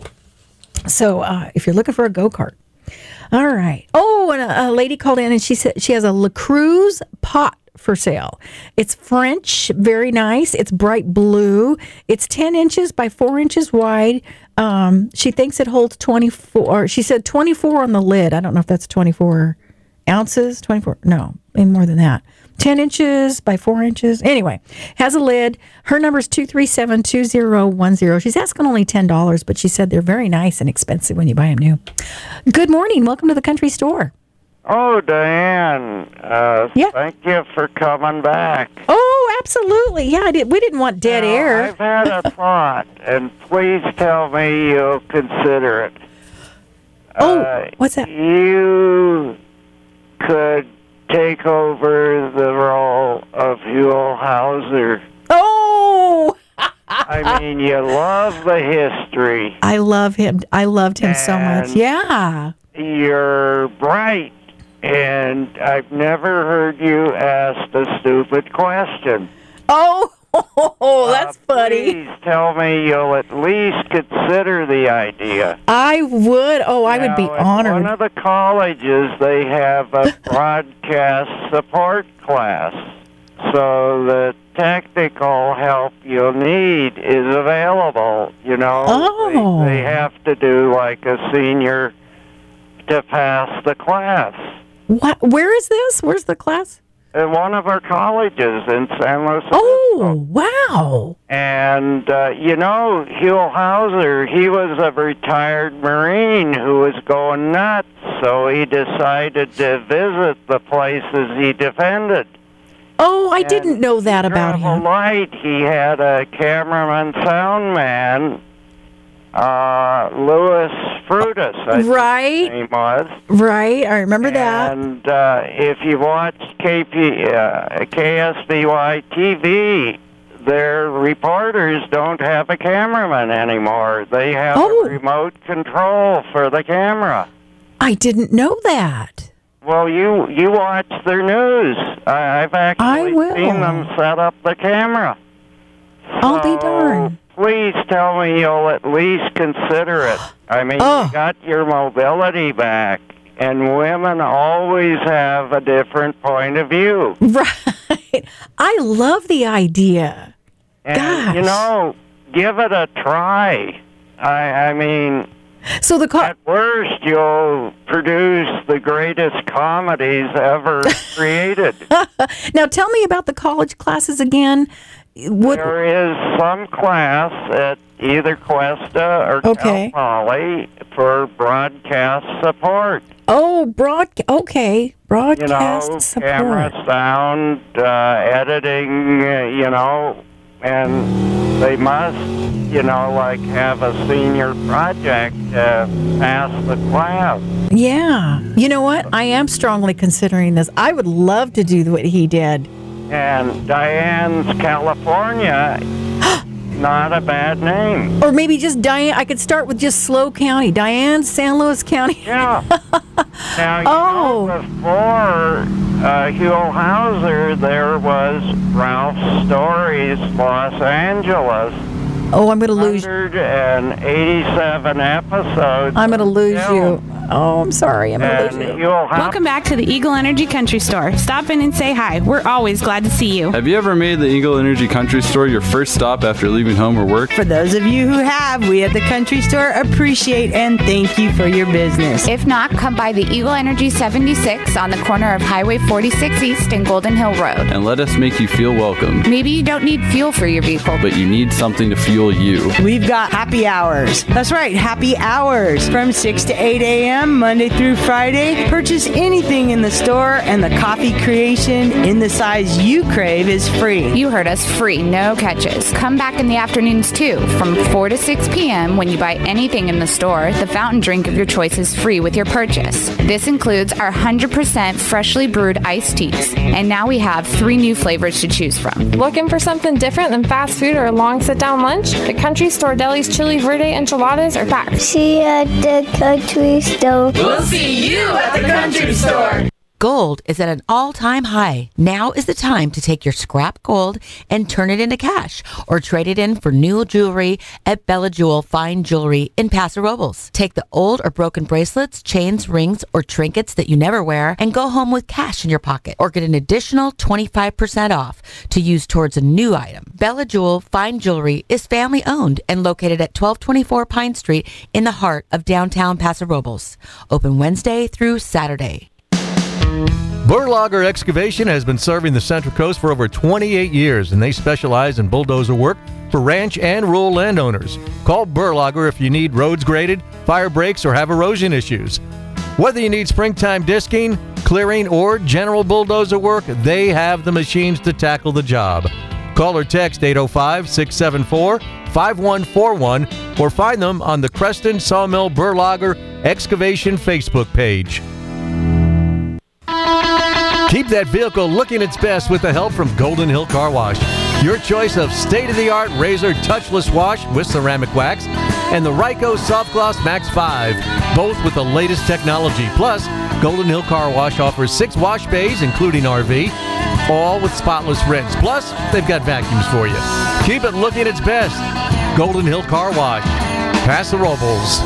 So uh, if you're looking for a go-kart, all right. Oh, and a, a lady called in, and she said she has a La Cruz pot for sale. It's French, very nice. It's bright blue. It's ten inches by four inches wide. Um, she thinks it holds twenty-four. She said twenty-four on the lid. I don't know if that's twenty-four ounces. twenty-four? No, maybe more than that. ten inches by four inches. Anyway, has a lid. Her number is two three seven, two zero one zero. She's asking only ten dollars, but she said they're very nice and expensive when you buy them new. Good morning. Welcome to the country store. Oh, Diane. Uh, yeah. Thank you for coming back. Oh, absolutely. Yeah, I did. We didn't want dead now, air. I've had a thought, and please tell me you'll consider it. Oh, uh, what's that? You could take over the role of Huell Hauser. Oh! I mean, you love the history. I love him. I loved him so much. Yeah. You're bright, and I've never heard you ask a stupid question. Oh, that's uh, funny. Please tell me you'll at least consider the idea. I would. Oh, I now, would be at honored. one of the colleges, they have a broadcast support class. So the technical help you'll need is available, you know. Oh. They, they have to do like a senior to pass the class. What? Where is this? Where's the class? At one of our colleges in San Luis Obispo. Oh, wow. And, uh, you know, Huell Hauser, he was a retired Marine who was going nuts, so he decided to visit the places he defended. Oh, I didn't know that about him. Light, he had a cameraman, sound man, uh, Louis Frutus, I right. think his name was. Right, I remember that. And uh, if you watch K P, uh, K S B Y T V, their reporters don't have a cameraman anymore. They have oh. a remote control for the camera. I didn't know that. Well, you you watch their news. I, I've actually I will. seen them set up the camera. I'll so, be darned. Please tell me you'll at least consider it. I mean, oh. you got your mobility back, and women always have a different point of view. Right. I love the idea. And, Gosh. you know, give it a try. I, I mean... So the co- At worst, you'll produce the greatest comedies ever created. Now, tell me about the college classes again. What? There is some class at either Cuesta or okay. Cal Poly for broadcast support. Oh, broad. Okay, broadcast you know, support. Camera, sound, uh, editing. Uh, you know, and they must. You know, like have a senior project to pass the class. Yeah. You know what? I am strongly considering this. I would love to do what he did. And Diane's California, not a bad name. Or maybe just Diane. I could start with just SLO County. Diane, San Luis County. Yeah. Now, you oh. know, before uh, Huell Hauser, there was Ralph Story's Los Angeles. Oh, I'm going to lose you. one hundred eighty-seven episodes. I'm going to lose you. Oh, I'm sorry. I'm going to lose you. Welcome back to the Eagle Energy Country Store. Stop in and say hi. We're always glad to see you. Have you ever made the Eagle Energy Country Store your first stop after leaving home or work? For those of you who have, we at the Country Store appreciate and thank you for your business. If not, come by the Eagle Energy seventy-six on the corner of Highway forty-six East and Golden Hill Road. And let us make you feel welcome. Maybe you don't need fuel for your vehicle, but you need something to fuel you. We've got happy hours. That's right, happy hours from six to eight a.m. Monday through Friday. Purchase anything in the store and the coffee creation in the size you crave is free. You heard us, free, no catches. Come back in the afternoons too. From four to six p.m. when you buy anything in the store, the fountain drink of your choice is free with your purchase. This includes our one hundred percent freshly brewed iced teas. And now we have three new flavors to choose from. Looking for something different than fast food or a long sit-down lunch? The Country Store Deli's Chili Verde enchiladas are back. See you at the Country Store. We'll see you at the Country Store. Gold is at an all-time high. Now is the time to take your scrap gold and turn it into cash or trade it in for new jewelry at Bella Jewel Fine Jewelry in Paso Robles. Take the old or broken bracelets, chains, rings, or trinkets that you never wear and go home with cash in your pocket or get an additional twenty-five percent off to use towards a new item. Bella Jewel Fine Jewelry is family owned and located at twelve twenty-four Pine Street in the heart of downtown Paso Robles. Open Wednesday through Saturday. Burlager Excavation has been serving the Central Coast for over twenty-eight years, and they specialize in bulldozer work for ranch and rural landowners. Call Burlager if you need roads graded, fire breaks, or have erosion issues. Whether you need springtime disking, clearing, or general bulldozer work, they have the machines to tackle the job. Call or text eight oh five, six seven four, five one four one or find them on the Creston Sawmill Burlager Excavation Facebook page. Keep that vehicle looking its best with the help from Golden Hill Car Wash. Your choice of state-of-the-art Razor touchless wash with ceramic wax and the Ryko Soft Gloss Max five, both with the latest technology. Plus, Golden Hill Car Wash offers six wash bays, including R V, all with spotless rinse. Plus, they've got vacuums for you. Keep it looking its best. Golden Hill Car Wash, Paso Robles.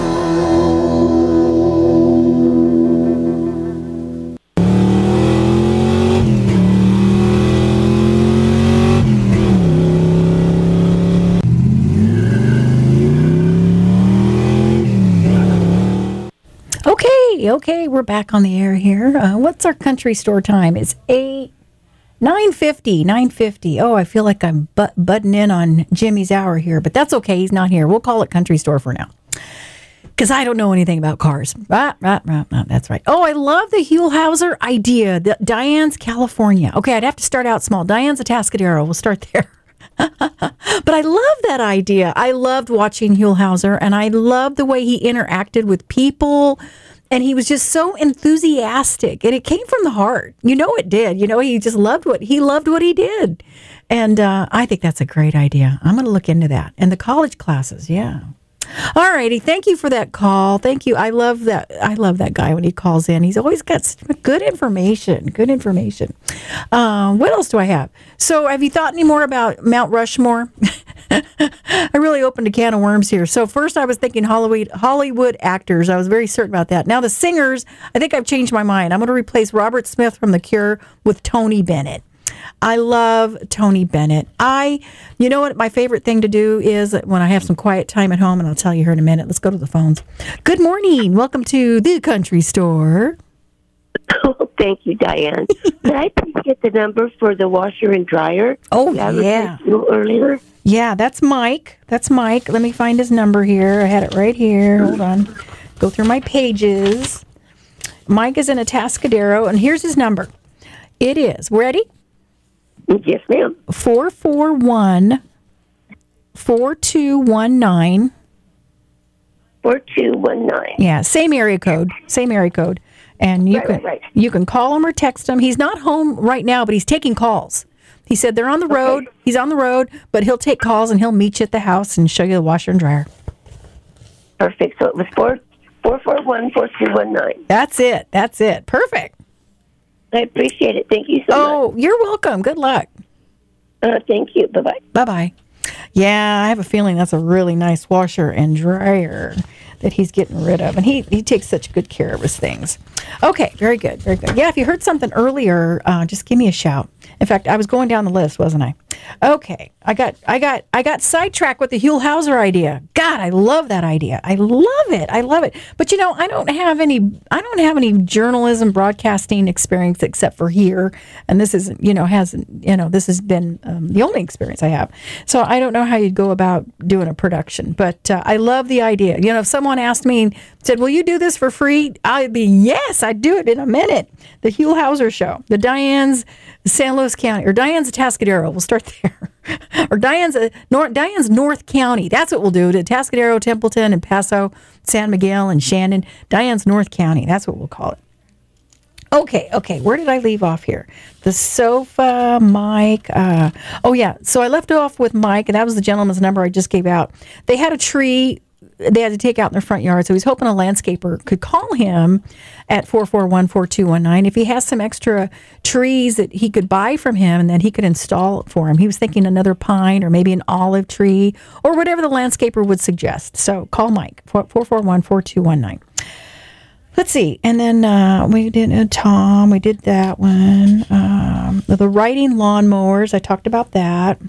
Okay, okay, we're back on the air here. Uh, what's our country store time? It's eight, nine fifty, nine fifty. Oh, I feel like I'm butt, butting in on Jimmy's hour here, but that's okay. He's not here. We'll call it country store for now, because I don't know anything about cars. Ah, ah, ah, ah, that's right. Oh, I love the Huelhauser idea. The, Diane's California. Okay, I'd have to start out small. Diane's Atascadero. We'll start there. But I love that idea. I loved watching Huelhauser, and I loved the way he interacted with people. And he was just so enthusiastic, and it came from the heart. You know, it did. You know, he just loved what he loved what he did, and uh, I think that's a great idea. I'm going to look into that and the college classes. Yeah. All righty. Thank you for that call. Thank you. I love that. I love that guy when he calls in. He's always got good information. Good information. Uh, what else do I have? So, have you thought any more about Mount Rushmore? I really opened a can of worms here. So first I was thinking Hollywood Hollywood actors. I was very certain about that. Now the singers, I think I've changed my mind. I'm going to replace Robert Smith from The Cure with Tony Bennett. I love Tony Bennett. I, you know what my favorite thing to do is when I have some quiet time at home, and I'll tell you here in a minute. Let's go to the phones. Good morning. Welcome to the country store. Oh, thank you, Diane. Could I please get the number for the washer and dryer? Oh, yeah. A little earlier. Yeah, that's Mike. That's Mike. Let me find his number here. I had it right here. Hold on. Go through my pages. Mike is in Atascadero, and here's his number. It is, ready? Yes, ma'am. four four one, four two one nine. four two one nine. Yeah, same area code. Same area code. And you right, can right, right. you can call him or text him. He's not home right now, but he's taking calls. He said they're on the road. Okay. He's on the road, but he'll take calls and he'll meet you at the house and show you the washer and dryer. Perfect. So it was four four four one four two one nine. That's it. That's it. Perfect. I appreciate it. Thank you so oh, much. Oh, you're welcome. Good luck. Uh, thank you. Bye bye. Bye bye. Yeah, I have a feeling that's a really nice washer and dryer that he's getting rid of. And he, he takes such good care of his things. Okay, very good, very good. Yeah, if you heard something earlier, uh, just give me a shout. In fact, I was going down the list, wasn't I? Okay, I got I got I got sidetracked with the Huelhauser idea. God, I love that idea. I love it. I love it. But you know, I don't have any I don't have any journalism broadcasting experience except for here, and this is you know hasn't you know this has been um, the only experience I have. So I don't know how you'd go about doing a production, but uh, I love the idea. You know, if someone asked me and said, "Will you do this for free?" I'd be yes, I'd do it in a minute. The Huelhauser Show, the Diane's San Luis County, or Diane's Atascadero. We'll start there. or Diane's uh, North, Diane's North County. That's what we'll do. To Atascadero, Templeton, and Paso, San Miguel, and Shannon. Diane's North County. That's what we'll call it. Okay, okay. Where did I leave off here? The sofa, Mike. Uh, oh, yeah. So I left off with Mike, and that was the gentleman's number I just gave out. They had a tree they had to take out in their front yard. So he's hoping a landscaper could call him at four four one, four two one nine if he has some extra trees that he could buy from him and then he could install it for him. He was thinking another pine or maybe an olive tree or whatever the landscaper would suggest. So call Mike, four four one, four two one nine. Let's see. And then uh, we did uh, Tom. We did that one. Um, the riding lawnmowers. I talked about that.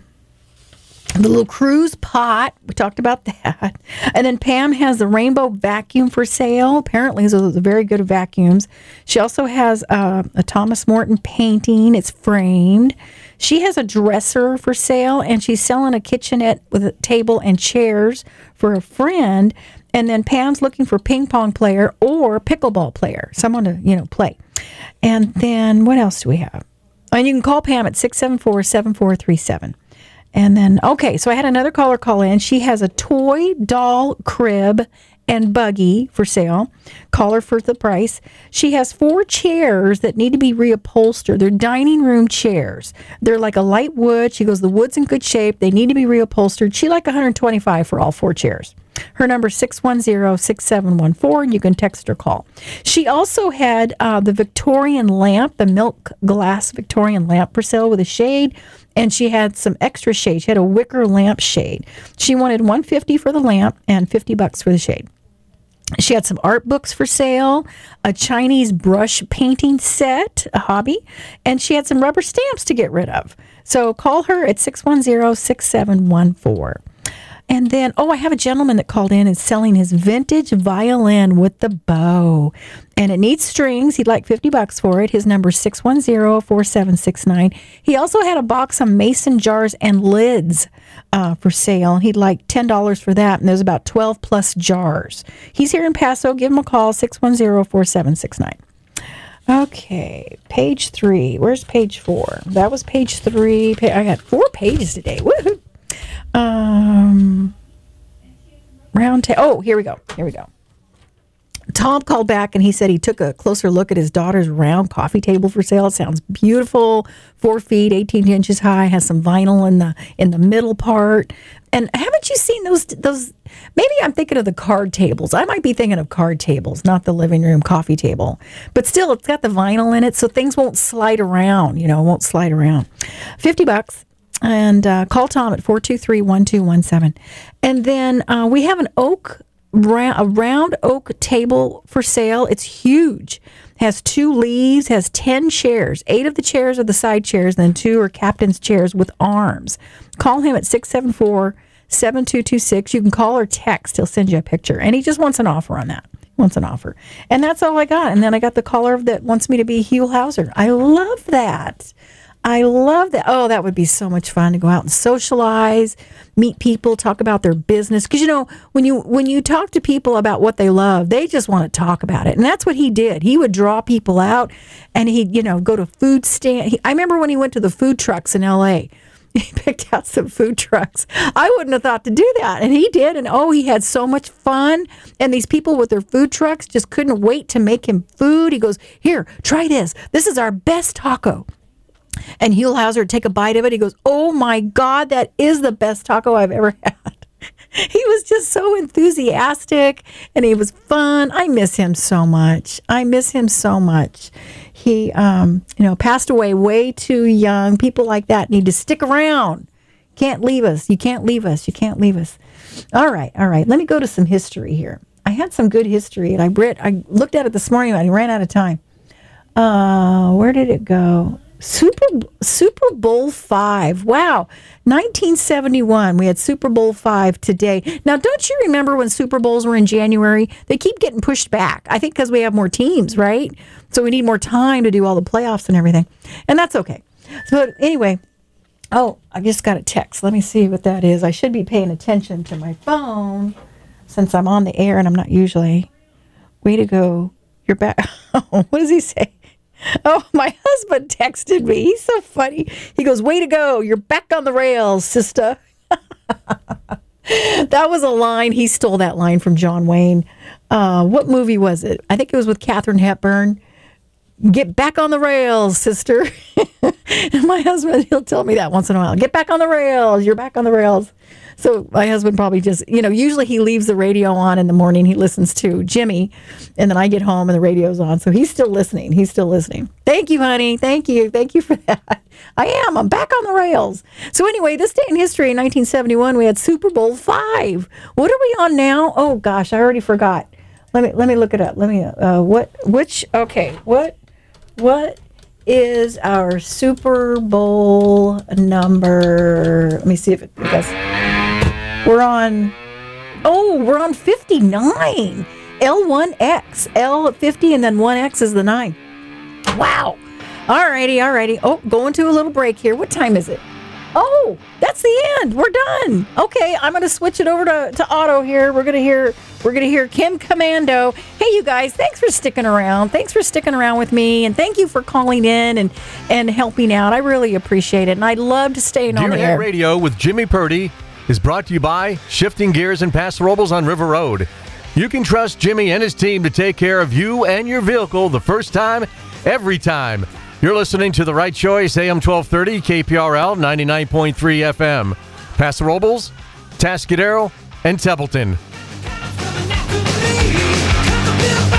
The little cruise pot. We talked about that. And then Pam has the rainbow vacuum for sale. Apparently, those are very good vacuums. She also has uh, a Thomas Morton painting. It's framed. She has a dresser for sale, and she's selling a kitchenette with a table and chairs for a friend. And then Pam's looking for ping pong player or pickleball player, someone to, you know, play. And then what else do we have? And you can call Pam at six seven four, seven four three seven. And then, okay, so I had another caller call in. She has a toy doll crib and buggy for sale. Call her for the price. She has four chairs that need to be reupholstered. They're dining room chairs. They're like a light wood. She goes, the wood's in good shape. They need to be reupholstered. She like one hundred twenty-five dollars for all four chairs. Her number is six one zero, six seven one four, and you can text or call. She also had uh, the Victorian lamp, the milk glass Victorian lamp for sale with a shade, and she had some extra shade. She had a wicker lamp shade. She wanted one hundred fifty dollars for the lamp and fifty bucks for the shade. She had some art books for sale, a Chinese brush painting set, a hobby, and she had some rubber stamps to get rid of. So call her at six one zero, six seven one four. And then, oh, I have a gentleman that called in and selling his vintage violin with the bow. And it needs strings. He'd like fifty bucks for it. His number is six one zero, four seven six nine. He also had a box of mason jars and lids uh, for sale. He'd like ten dollars for that. And there's about twelve plus jars. He's here in Paso. Give him a call, six one zero, four seven six nine. Okay, page three. Where's page four? That was page three. I got four pages today. Woohoo! Um, round ta- Oh, here we go. Here we go. Tom called back and he said he took a closer look at his daughter's round coffee table for sale. It sounds beautiful. Four feet, eighteen inches high, has some vinyl in the in the middle part. And haven't you seen those those? Maybe I'm thinking of the card tables. I might be thinking of card tables, not the living room coffee table. But still, it's got the vinyl in it, so things won't slide around. You know, won't slide around. Fifty bucks. And uh, call Tom at four two three, one two one seven. And then uh, we have an oak, round, a round oak table for sale. It's huge. Has two leaves, has ten chairs. Eight of the chairs are the side chairs, and then two are captain's chairs with arms. Call him at six seven four, seven two two six. You can call or text. He'll send you a picture. And he just wants an offer on that. Wants an offer. And that's all I got. And then I got the caller that wants me to be Hugh Hauser. I love that. I love that. Oh, that would be so much fun to go out and socialize, meet people, talk about their business. Because, you know, when you when you talk to people about what they love, they just want to talk about it. And that's what he did. He would draw people out and he'd, you know, go to food stand. He, I remember when he went to the food trucks in L A, he picked out some food trucks. I wouldn't have thought to do that. And he did. And, oh, he had so much fun. And these people with their food trucks just couldn't wait to make him food. He goes, here, try this. This is our best taco. And Hugh Hauser would take a bite of it. He goes, oh, my God, that is the best taco I've ever had. He was just so enthusiastic, and he was fun. I miss him so much. I miss him so much. He, um, you know, passed away way too young. People like that need to stick around. Can't leave us. You can't leave us. You can't leave us. All right, all right. Let me go to some history here. I had some good history, and I read, I looked at it this morning, and I ran out of time. Uh, where did it go? Super Super Bowl five. Wow. nineteen seventy-one. We had Super Bowl five today. Now, don't you remember when Super Bowls were in January? They keep getting pushed back. I think because we have more teams, right? So we need more time to do all the playoffs and everything. And that's okay. So anyway, oh, I just got a text. Let me see what that is. I should be paying attention to my phone since I'm on the air and I'm not usually. Way to go. You're back. What does he say? Oh, my husband texted me. He's so funny. He goes, way to go. You're back on the rails, sister. That was a line. He stole that line from John Wayne. Uh, what movie was it? I think it was with Katharine Hepburn. Get back on the rails, sister. And my husband, he'll tell me that once in a while. Get back on the rails. You're back on the rails. So my husband probably just, you know, usually he leaves the radio on in the morning. He listens to Jimmy, and then I get home and the radio's on. So he's still listening. He's still listening. Thank you, honey. Thank you. Thank you for that. I am. I'm back on the rails. So anyway, this day in history in nineteen seventy-one, we had Super Bowl five. What are we on now? Oh gosh, I already forgot. Let me let me look it up. Let me. Uh, what? Which? Okay. What? What is our Super Bowl number? Let me see if it. Because we're on. Oh, we're on fifty-nine. L one X. L fifty, and then one X is the nine. Wow. Alrighty, alrighty. Oh, going to a little break here. What time is it? Oh, that's the end. We're done. Okay, I'm going to switch it over to, to Otto here. We're going to hear we're going to hear Kim Komando. Hey, you guys, thanks for sticking around. Thanks for sticking around with me, and thank you for calling in and, and helping out. I really appreciate it, and I love to stay on the Deer air. Head Radio with Jimmy Purdy is brought to you by Shifting Gears and Paso Robles on River Road. You can trust Jimmy and his team to take care of you and your vehicle the first time, every time. You're listening to The Right Choice, A M twelve thirty, K P R L, ninety-nine point three F M. Paso Robles, Tascadero, and Templeton. Coming after me, coming